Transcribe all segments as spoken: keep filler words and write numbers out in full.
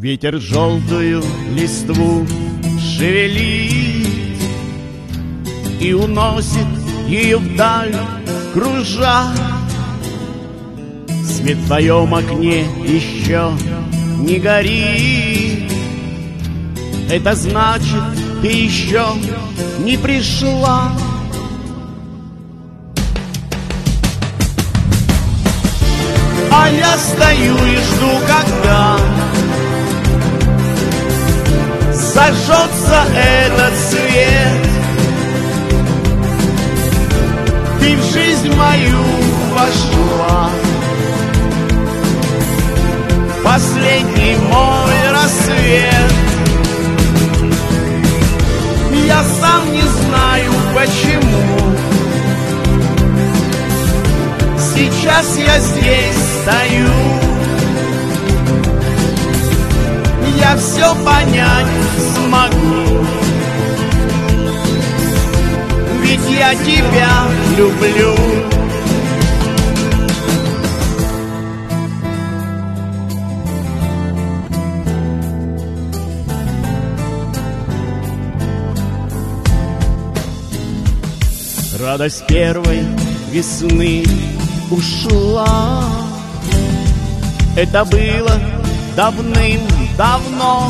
Ветер желтую листву шевелит и уносит ее вдаль, кружа. Свет в твоем окне еще не горит. Это значит, ты еще не пришла. А я стою и жду, когда зажжется этот свет. Ты в жизнь мою вошла, последний мой рассвет. Я сам не знаю почему сейчас я здесь стою. Я все понять смогу, ведь я тебя люблю. Радость первой весны ушла. Это было давным-давно.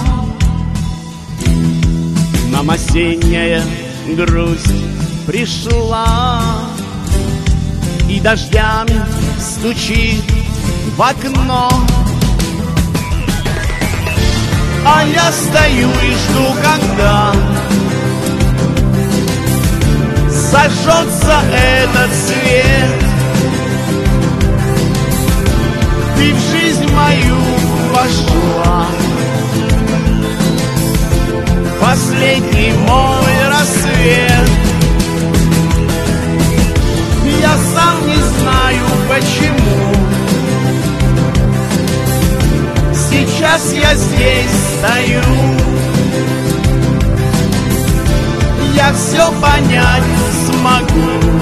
Нам осенняя грусть пришла и дождями стучит в окно. А я стою и жду, когда зажжется этот свет. Ты в жизнь мою вошла, последний мой рассвет. Я сам не знаю почему сейчас я здесь стою. Я все понять смогу,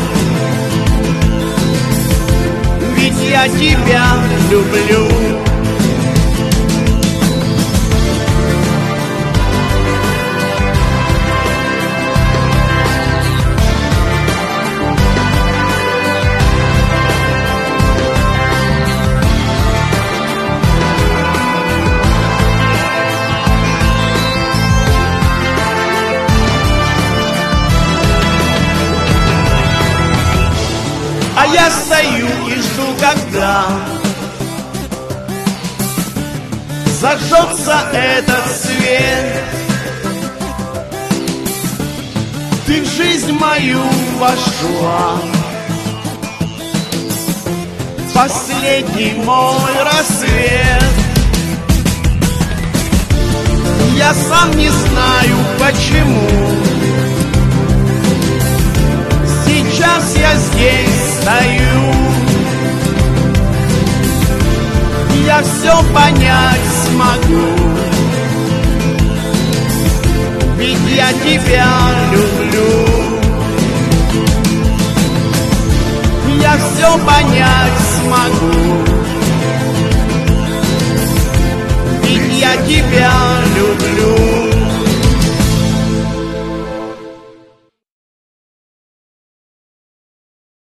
ведь я тебя люблю. А я стою и жду, когда зажжется этот свет. Ты в жизнь мою вошла, последний мой рассвет. Я сам не знаю почему сейчас я здесь стою. Я все понять смогу, ведь я тебя люблю. Я все понять смогу, ведь я тебя люблю.